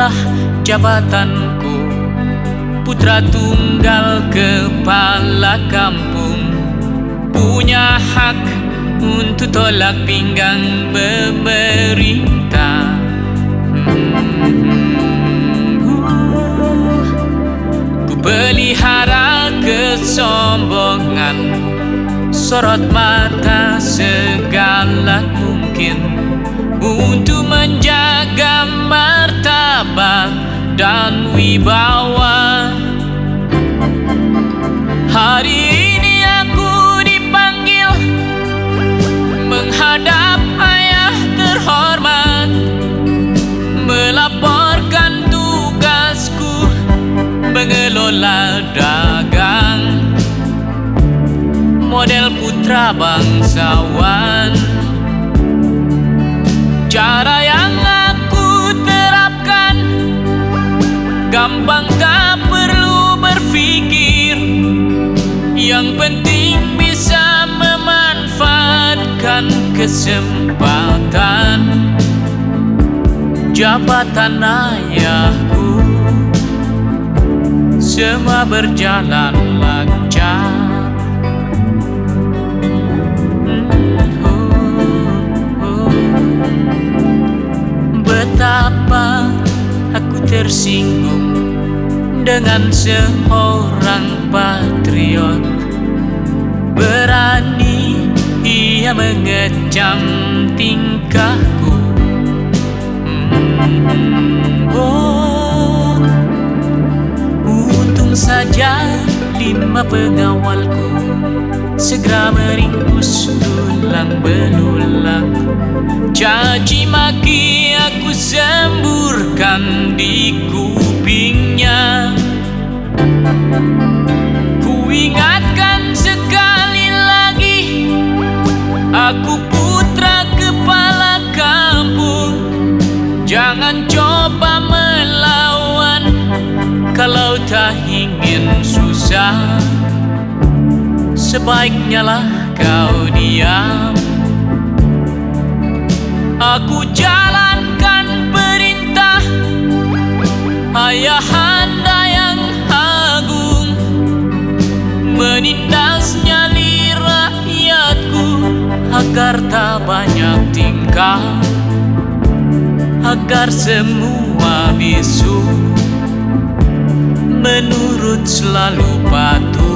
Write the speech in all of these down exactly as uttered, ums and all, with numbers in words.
inilah jabatanku, putra tunggal kepala kampung, punya hak untuk tolak pinggang pemerintah. hmm. uh. Ku pelihara kesombongan, sorot mata segala mungkin untuk menjaga martabat dan wibawa. Hari ini aku dipanggil menghadap ayah terhormat, melaporkan tugasku mengelola dagang, model putra bangsawan. Cara yang aku terapkan gampang, tak perlu berpikir, yang penting bisa memanfaatkan kesempatan jabatan ayahku. Semua berjalan lancar. Betapa aku tersinggung dengan seorang patriot, berani ia mengecam tingkahku. hmm. Oh, untung saja lima pengawalku segera meringkus tulang belulang. Caci maki aku semburkan di kupingnya. Ku ingatkan sekali lagi, aku putra kepala kampung. Jangan coba melawan kalau tak ingin susah. Sebaiknya lah kau diam. Aku jalankan perintah ayahanda yang agung, menindas nyali rakyatku agar tak banyak tingkah, agar semua bisu menurut selalu patuh.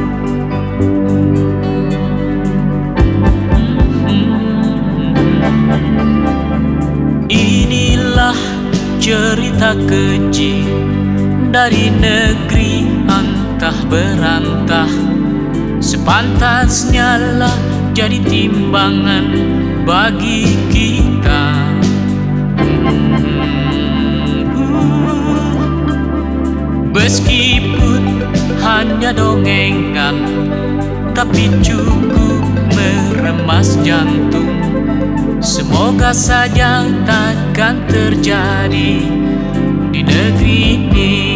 Inilah cerita keji dari negeri antah berantah. Sepantasnya lah jadi timbangan bagi kita. Meskipun hanya dongengan, tapi cukup meremas jantung. Semoga saja takkan terjadi di negeri ini.